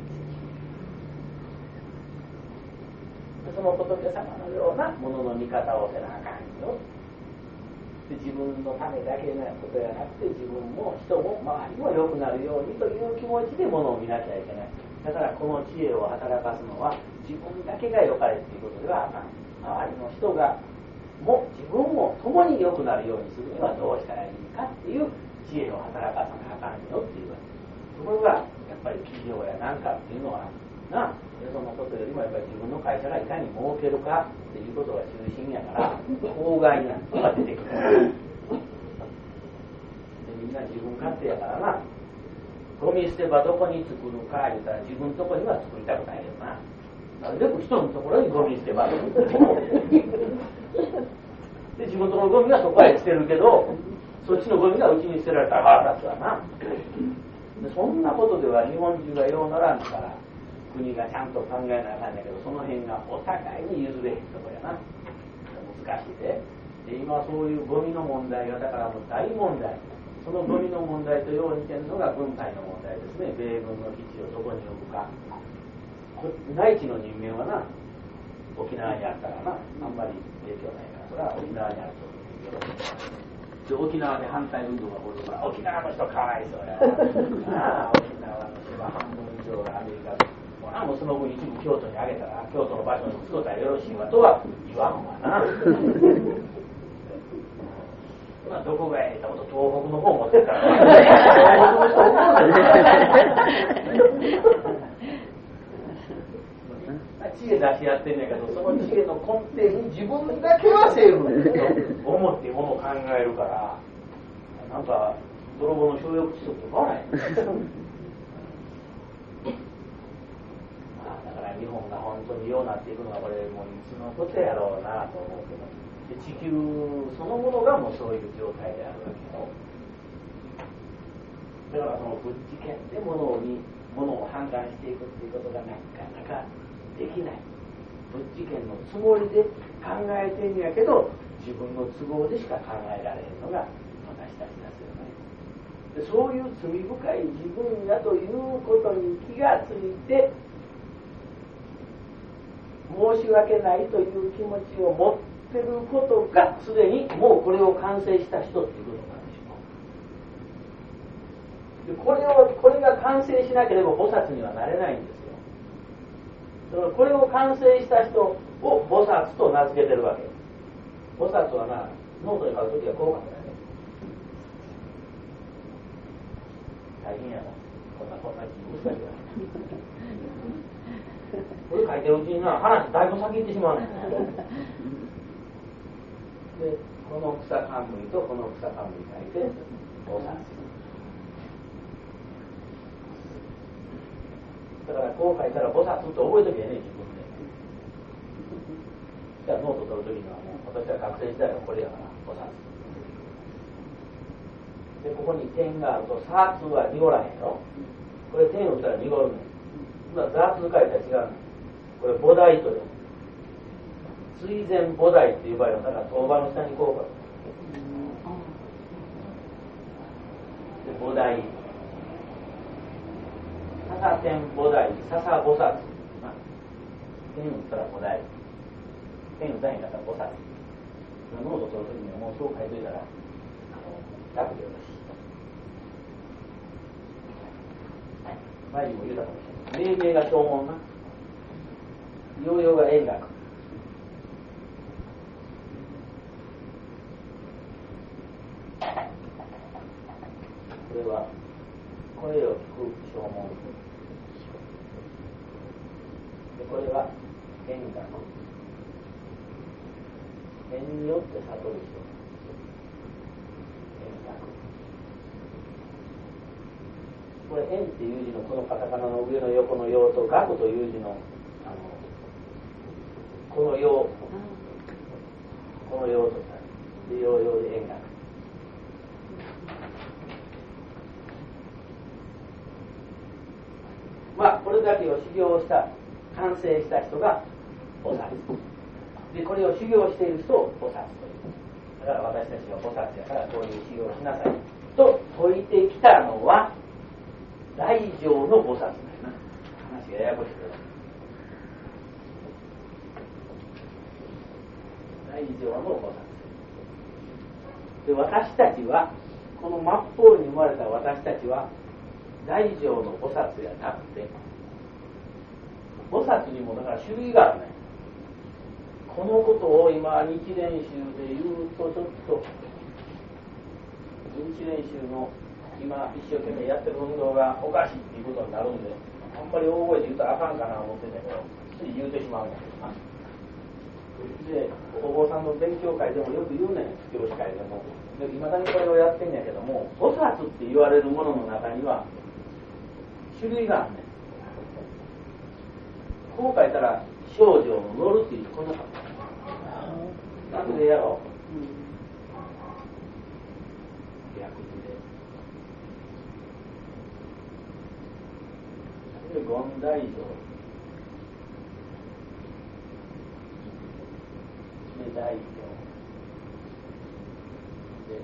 でその仏様のようなものの見方をせなあかんよで自分のためだけのことじゃなくて自分も人も周りも良くなるようにという気持ちでものを見なきゃいけないだからこの知恵を働かすのは自分だけが良かれっていうことではあかん周りの人がも自分も共に良くなるようにするにはどうしたらいいかっていう知恵を働かさなあかんよっていうところがやっぱり企業やなんかっていうのはなそのことよりもやっぱり自分の会社がいかに儲けるかっていうことが中心やから公害な人が出てくるでみんな自分勝手やからなゴミ捨て場どこに作るか言うたら自分のとこには作りたくないけどななるべく人のところにゴミ捨て場で自分のところのゴミはそこへ捨てるけどそっちのゴミがうちに捨てられたら腹立つわなでそんなことでは日本中がようならんから国がちゃんと考えなあかんだけどその辺がお互いに譲れへんとこやな難しいで今そういうゴミの問題がだからもう大問題そのゴミの問題とよう似てるのが軍隊の問題ですね米軍の基地をどこに置くか内地の人間はな沖縄にあったらなあんまり影響ないからそれは沖縄にあるとで沖縄で反対運動が起こるから沖縄の人かわいそうやな沖縄の人は半分以上長がアメリカでほなもうその分一部京都にあげたら京都の場所に作ったらよろしいわとは言わんわなまあどこがええと東北の方持ってるから知恵出し合ってんねんけどその知恵の根底に自分だけはセーフと思ってものを考えるからなんか泥棒の収容規則とかはないだから日本が本当にようなっていくのはこれもういつのことやろうなと思うけどで地球そのものがもうそういう状態であるわけよだからその物知見でものを判断していくっていうことがなかなかできない物知見のつもりで考えてんやけど自分の都合でしか考えられへんのが私たちですよねでそういう罪深い自分やということに気がついて申し訳ないという気持ちを持ってることがすでにもうこれを完成した人っていうことなんでしょうでこれが完成しなければ菩薩にはなれないんですよだからこれを完成した人を菩薩と名付けてるわけ菩薩はなノートに書くときはこう書くんだよね大変やろこんな字難しいわこれ書いてるうちにな話だいぶ先行ってしまうねんでこの草冠とこの草冠書いて菩薩だからこう書いたら菩薩って覚えときゃね自分でじゃあノート取るときにはもう私は学生時代はこれやから菩薩でここに点があるとサーツは濁らへんよこれ点を打ったら濁るねん今ザーツ書いたら違うねんこれ菩提という追善菩提っていう場合はだから当場の下にこうかで菩提笹天菩提笹菩薩点打ったら菩提点打たへんかったら菩薩ノート取るときにはもうそう書いといたら楽でよろしい前にも言うたかもしれない命名が正門な要領が円学これは声を聞く正門でこれは円学円によって悟る人円学これ円っていう字のこのカタカナの上の横の用と学という字のこの用とで用で円学まあこれだけを修行した完成した人が菩薩でこれを修行している人を菩薩というだから私たちは菩薩やからこういう修行をしなさいと説いてきたのは大乗の菩薩だよな話がややこしくなる大乗の菩薩で私たちはこの末法に生まれた私たちは大乗の菩薩やなくて菩薩にもだから種類があるねこのことを今日蓮宗で言うとちょっと日蓮宗の今一生懸命やってる運動がおかしいっていうことになるんであんまり大声で言うとあかんかな思っててもつい言うてしまうんだけどなでお坊さんの勉強会でもよく言うねん教師会でもいまだにこれをやってんやけども菩薩って言われるものの中には種類があるねんこう書いたら少女の乗るっていうこんな感じ楽でやろう逆字で権大乗で大乗で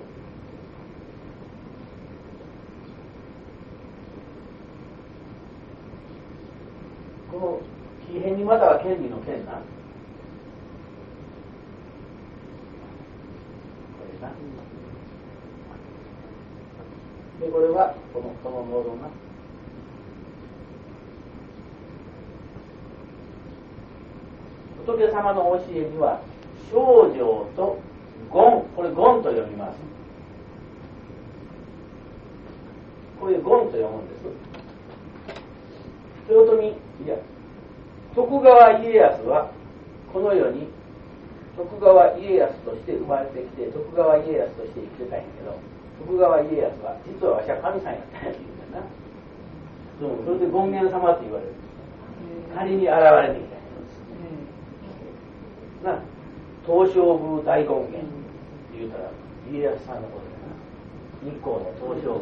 この木偏にまたは権利の権なこれなでこれはこの喉な仏様の教えには正定と言、これ言と読みます。これ言と読むんです。豊臣、いや、徳川家康はこの世に徳川家康として生まれてきて、徳川家康として生きてたんやけど、徳川家康は実はわしは神さんやったんやって言うんだな。それで権現様って言われる。仮に現れてきたんやな。東照宮大権現って言うたら家康さんのことだな。日光の東照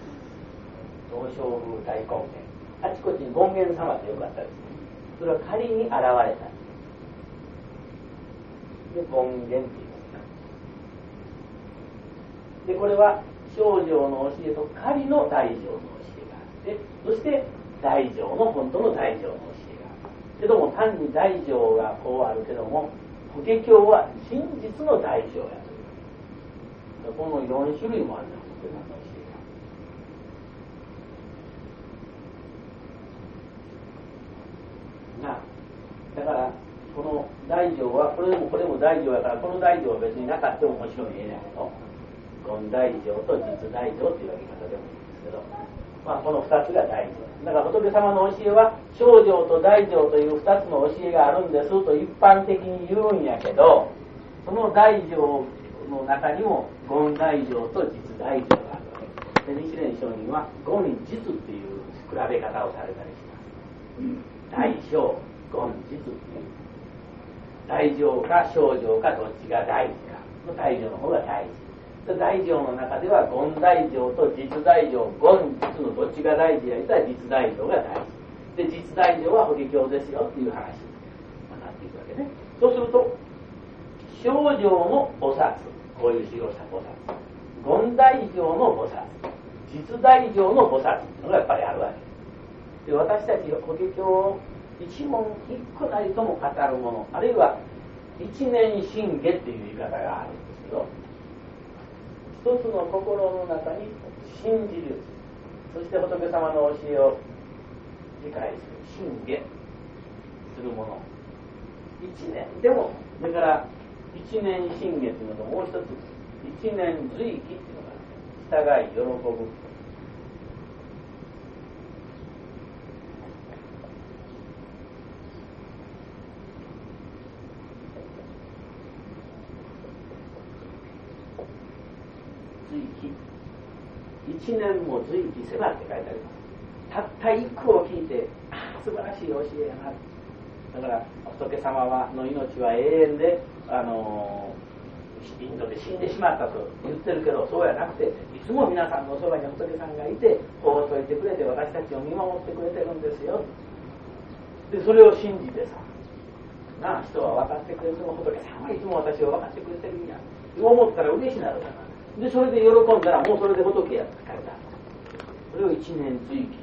宮大権現、あちこちに権現様ってよかったですね。それは仮に現れたで権現って言います。でこれは正定の教えと仮の大乗の教えがあって、そして大乗の本当の大乗の教えがあるけども、単に大乗がこうあるけども、法華経は真実の大乗やという、この4種類もあるんだ、仏様の教えが。だからこの大乗はこれも大乗やから、この大乗は別になかったももちろん言えないけど、言大乗と実大乗という分け方でもいいんですけど、この2つが大乗だから、仏様の教えは正定と大乗という2つの教えがあるんですと一般的に言うんやけど、その大乗の中にも言大乗と実大乗があるわけで、日蓮上人は言実っていう比べ方をされたりします。大乗言実っていう、大乗か正定かどっちが大事かの大乗の方が大事。大乗の中では言大乗と実大乗、言実のどっちが大事やったら実大乗が大事で、実大乗は法華経ですよっていう話になっていくわけね。そうすると正定の菩薩、こういう修行した菩薩、言大乗の菩薩、実大乗の菩薩というのがやっぱりあるわけで、私たち法華経を一問一句なりとも語るもの、あるいは一念心下っていう言い方があるんですけど、一つの心の中に信じる、そして仏様の教えを理解する、信下するもの、一年でも、だから一年信下というのと、もう一つ一年随喜っていうのがあって、従い喜ぶ。一年も随喜せばって書いてあります。たった一句を聞いて、素晴らしい教えやな。だから仏様の命は永遠でインドで死んでしまったと言ってるけど、そうやなくて、いつも皆さんのそばに仏さんがいて法を説いてくれて、私たちを見守ってくれてるんですよ。でそれを信じてさ、なあ、人は分かってくれても仏さんはいつも私を分かってくれてるんや思ったら嬉しいなるから、でそれで喜んだらもうそれで仏やって書いてある。それを一年随喜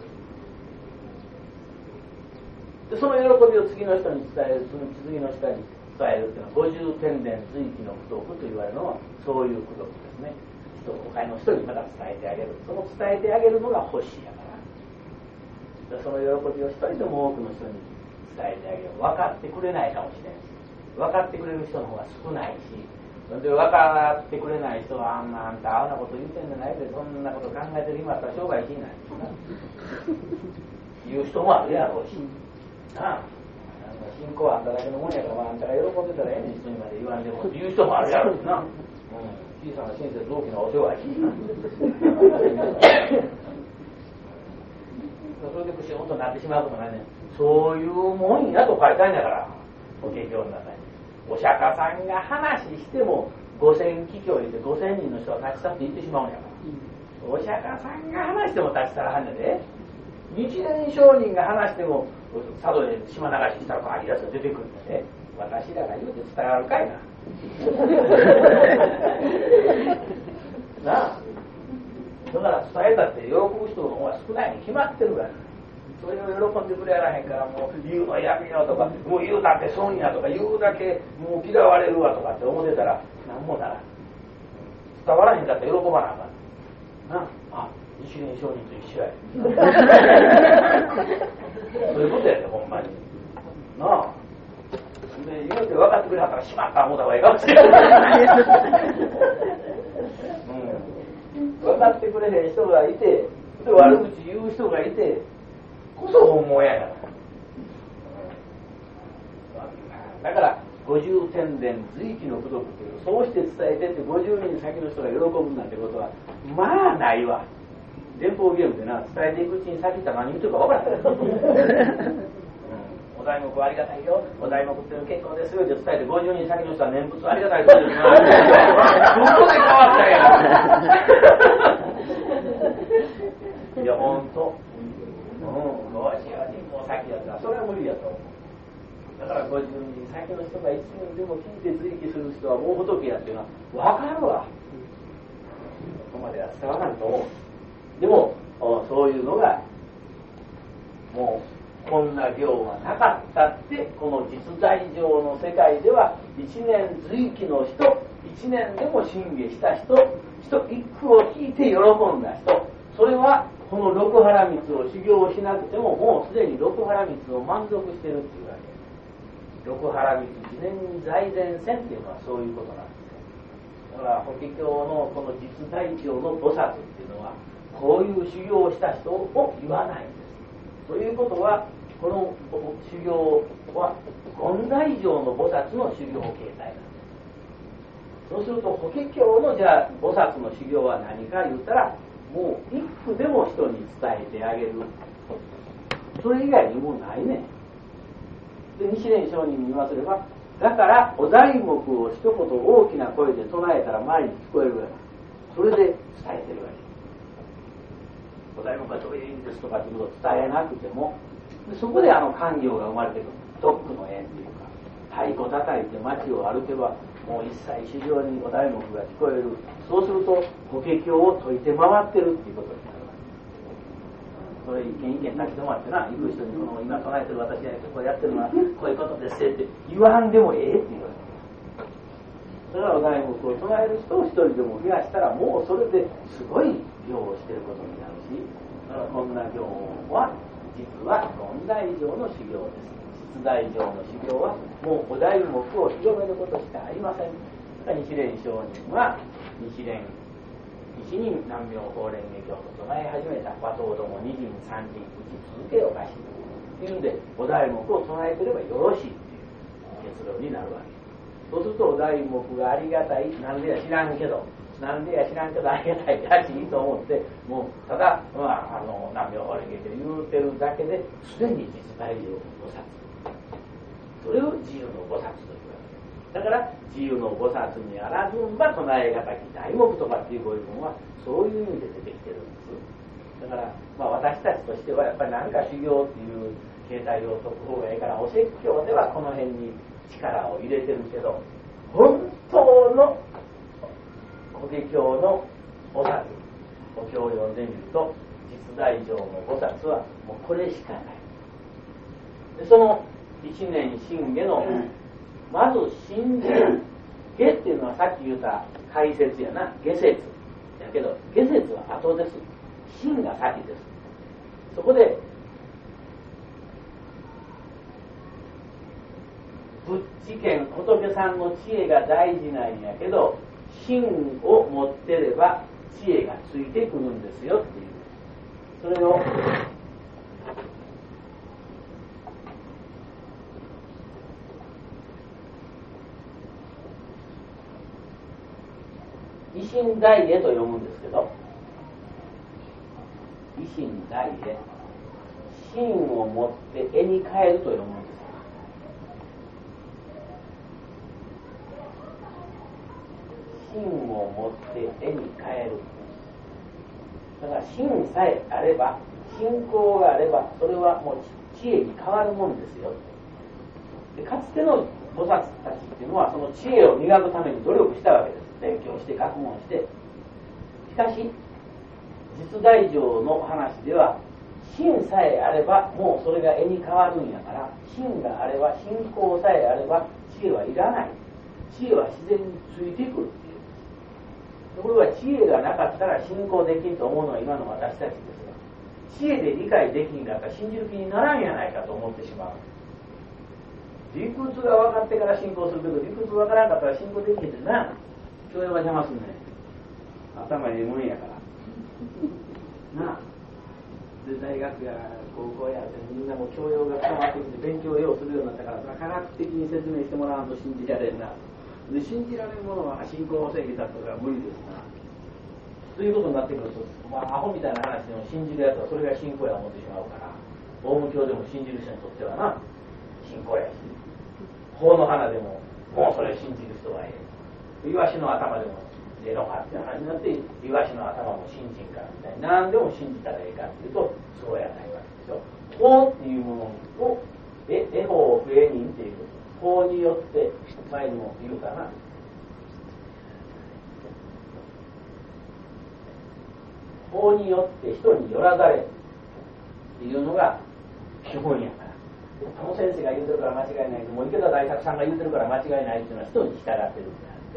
で、その喜びを次の人に伝える、その次の人に伝えるっていうのは五十天伝随喜の功徳と言われるのはそういう功徳ですね。他の人にまた伝えてあげる、その伝えてあげるのが欲しいやから、その喜びを一人でも多くの人に伝えてあげる。分かってくれないかもしれないし、分かってくれる人の方が少ないし、で分かってくれない人はあんたあんなこと言ってんじゃないで、そんなこと考えてる今だったら生涯生きない言う人もあるやろうしなあ、信仰はあんただけのもんやから、あんたが喜んでたらええねん、人にまで言わんでもっていう人もあるやろうしな、小さな親切大きなお世話やしそれでくしゅんとなってしまうことないねん。そういうもんやと書いてあるんだから、法華経の中に。お釈迦さんが話しても5000帰郷入れて5000人の人は立ち去って行ってしまうんやから、お釈迦さんが話しても立ち去らはんねんで、日蓮上人が話しても佐渡で島流ししたらバーリアスが出てくるんだね。私らが言うて伝わるかいななあ、だから伝えたって喜ぶ人の方が少ないに決まってるから、それを喜んでくれやらへんから、もう言うのやめようとか、もう言うだけ損やとか、言うだけもう嫌われるわとかって思ってたら何もならん。伝わらへんかったら喜ばなあかんなあ。日蓮上人と一緒やそういうことやで、ほんまになあ。 言うて分かってくれはったらしまった思った方がいいかもしれない、分かってくれへん人がいて悪口言う人がいてこそ本望やから。だから50天伝随記の功徳というそうして伝えてって50人先の人が喜ぶなんてことはまあないわ。電報ゲームでな伝えていくうちに先ったら何言ってるか分からないお題目ありがたいよ、お題目っていうの結構ですよって伝えて50人先の人は念仏ありがたいと言うてなどこで変わったんやいやほんとどうしよう人も先やったらそれは無理やと思う。だから50人先の人が1人でも聞いて追記する人はもう仏やっていうのは分かるわ。ここまでは伝わらんと思う。でもそういうのがもうこんな行がなかったってこの実在上の世界では1年随記の人1年でも信下した人一句を聞いて喜んだ人それはこの六波羅蜜を修行しなくてももうすでに六波羅蜜を満足しているっていうわけ。六波羅蜜自然財前線っていうのはそういうことなんですよ。だから法華経のこの実在上の菩薩っていうのはこういう修行をした人を言わないんです。ということはこの修行は権大上の菩薩の修行形態なんです。そうすると法華経のじゃあ菩薩の修行は何か言ったらもう一句でも人に伝えてあげる。それ以外にもうないね。で日蓮上人に言わせればだからお題目を一言大きな声で唱えたら周りに聞こえるわけ。それで伝えてるわけ。お題目はどういう意味ですとかっていうことを伝えなくてもそこで官業が生まれてくる。ドックの縁っていうか太鼓叩いて街を歩けばもう一切市場にお題目が聞こえる。そうすると法華経を解いて回ってるっていうことになるわけ。それ一軒一軒立ち止まってな行く人にこの今唱えてる私がこうやってるのはこういうことですって言わんでもええって言われてそれはお題目を唱える人を一人でも増やしたらもうそれですごい行をしてることになるしこんな行は実は権大上の修行です。実大上の修行はもうお題目を広めることしかありません。日蓮上人は日蓮一人南明法蓮華経と唱え始めた和道ども二人三人打ち続けよがしというんでお題目を唱えてればよろしいっていう結論になるわけ。そうするとお題目がありがたいなんでや知らんけどありがたいらしいと思ってもうただ、南明法蓮華経言うてるだけですでに実在上の菩薩それを自由の菩薩というわけだから自由の菩薩にあらずんば唱えがたき題目とかっていうご意見はそういう意味で出てきてるんです。だから、私たちとしてはやっぱり何か修行っていう形態を解く方がいいからお説教ではこの辺に力を入れてるけど本当の法華経の菩薩お経を読んでみると実在上の菩薩はもうこれしかない。でその一年信下のまず信じる下っていうのはさっき言った解説やな下説やけど下説は後です。信が先です。そこで仏知見仏さんの知恵が大事なんやけど信を持ってれば知恵がついてくるんですよっていうそれを維新大恵と読むんですけど維新大恵信を持って絵に変えると読むんです。信を持って絵に変える。だから信さえあれば信仰があればそれはもう知恵に変わるもんですよ。でかつての菩薩たちっていうのはその知恵を磨くために努力したわけです。勉強して学問して。しかし実大乗の話では信さえあればもうそれが絵に変わるんやから信があれば信仰さえあれば知恵はいらない。知恵は自然についてくる。ところが知恵がなかったら信仰できんと思うのは今の私たちですが知恵で理解できんかったら信じる気にならんやないかと思ってしまう。 理屈が分かってから信仰するけど、理屈分からんかったら信仰できへんってな。教養が邪魔すんねん。頭にもんやからなあ。で大学や高校やってみんなも教養が深まってきて勉強をようするようになったから、科学的に説明してもらわんと信じられんな。で信じられるものは信仰を正義だとか無理ですな。ということになってくると、アホみたいな話でも信じるやつはそれが信仰や思ってしまうから、オウム教でも信じる人にとってはな、信仰やし、法の花でももうそれ信じる人はええ。イワシの頭でもええのかって話になって、イワシの頭も信心からみたいな、何でも信じたらええかっていうとそうやないわけですよ。法っていうものを法不永人っていう法によって前にも言うかな、法によって人によらざれっていうのが基本やから、この先生が言うてるから間違いない、もう池田大作さんが言うてるから間違いないっていうのは人に従ってるんであって、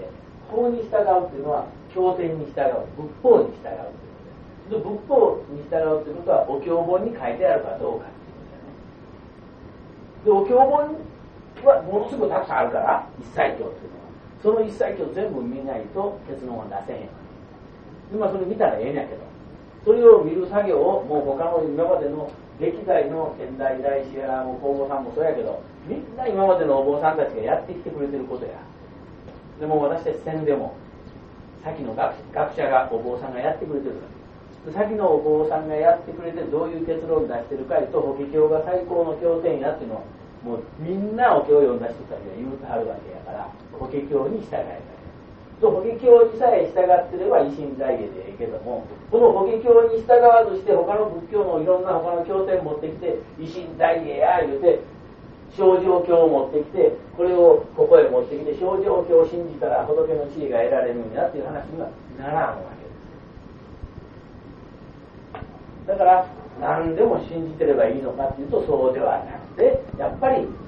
法に従うっていうのは経典に従う、仏法に従うということで、仏法に従うということはお経本に書いてあるかどうかっていうことだよね。でお経本はものすごくたくさんあるから一切経っていうのは、その一切経全部見ないと結論は出せへん。でそれ見たらええんやけど、それを見る作業をもう他の今までの歴代の天台大師やもう皇后さんもそうやけど、みんな今までのお坊さんたちがやってきてくれてることや。でも私たち戦でも先の 学者がお坊さんがやってくれてるから、先のお坊さんがやってくれてどういう結論を出してるかと、法華経が最高の経典やっていうのをもうみんなお経を読んだ人たちが言うてはるわけやから、法華経に従えた。法華経にさえ従ってれば維新大芸でええけども、この法華経に従わずして他の仏教のいろんな他の経典持ってきて維新大芸や言うて正常経を持ってきて、これをここへ持ってきて正常経を信じたら仏の地位が得られるんやっていう話にはならんわけです。だから何でも信じてればいいのかっていうとそうではなくて、やっぱり